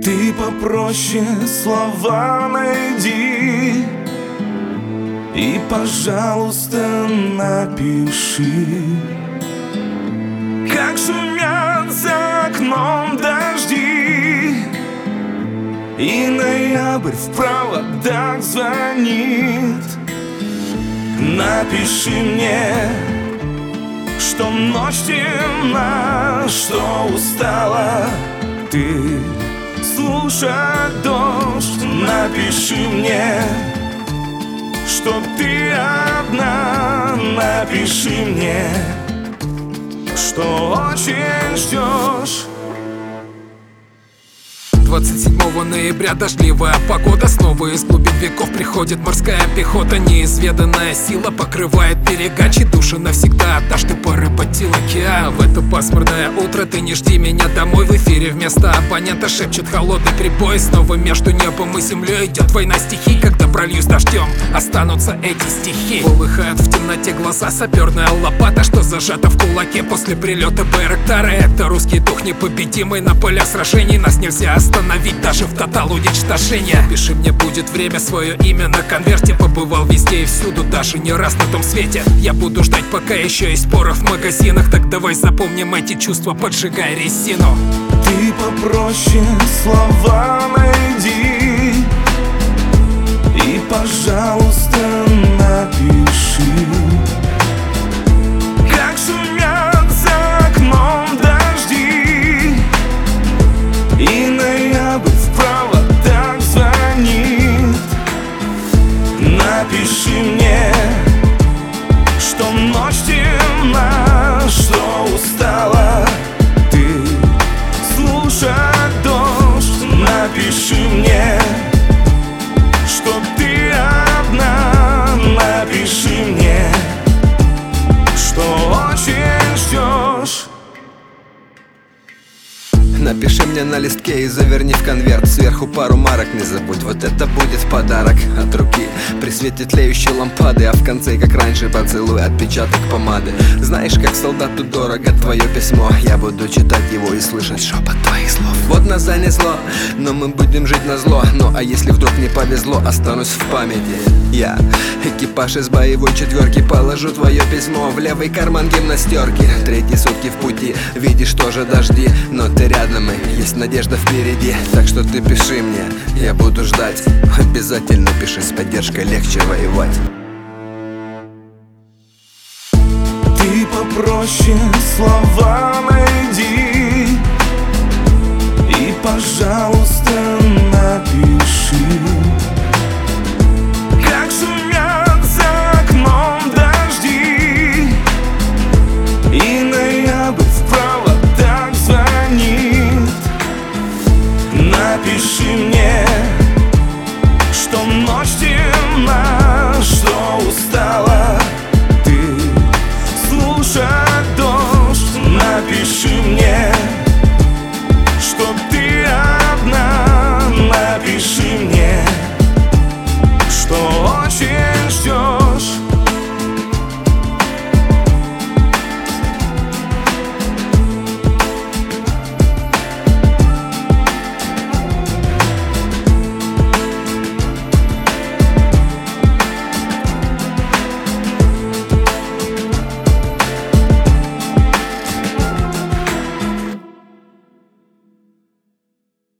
Ты попроще слова найди и, пожалуйста, напиши, как шумят за окном дожди, и ноябрь в проводах звонит. Напиши мне, что ночь темна, что устала ты слушать дождь. Напиши мне, что ты одна. Напиши мне, что очень ждешь. 27 ноября дождливая погода. Снова из глубин веков приходит морская пехота. Неизведанная сила покрывает берега, чьи души навсегда однажды поработил океан. В это пасмурное утро ты не жди меня домой. В эфире вместо абонента шепчет холодный прибой. Снова между небом и землей идет война стихий. Когда прольюсь дождем, останутся эти стихи. Полыхают в темноте глаза, саперная лопата, что зажата в кулаке после прилета Байрактара. Это русский дух непобедимый на полях сражений. Нас нельзя остановить даже в тотал уничтожения. Пиши мне, будет время, свое имя на конверте. Побывал везде и всюду, даже не раз на том свете. Я буду ждать, пока еще есть порох в магазинах. Так давай запомним эти чувства, поджигай резину. Ты попроще слова найди и, пожалуйста, напиши, как шумят за окном дожди, и ноябрь в проводах звонит. Напиши мне, что ночь темна, что устала ты слушать дождь. Напиши мне, что ты одна. Напиши мне, что очень ждешь. Напиши мне на листке и заверни в конверт. Сверху пару марок не забудь, вот это будет подарок от руки при свете тлеющей лампады. А в конце, как раньше, поцелуй, отпечаток помады. Знаешь, как солдату дорого твое письмо. Я буду читать его и слышать шепот твоих слов. Вот нас занесло, но мы будем жить назло. Ну а если вдруг не повезло, останусь в памяти. Я, экипаж из боевой четверки, положу твое письмо в левый карман гимнастерки. Третьи сутки в пути, видишь тоже дожди, но ты рядом, и есть надежда впереди. Так что ты пиши мне, я буду ждать. Обязательно пиши, с поддержкой легче воевать. Ты попроще слова найди и, пожалуйста, напиши, как шумят за окном дожди, и ноябрь в проводах звонит. Напиши мне,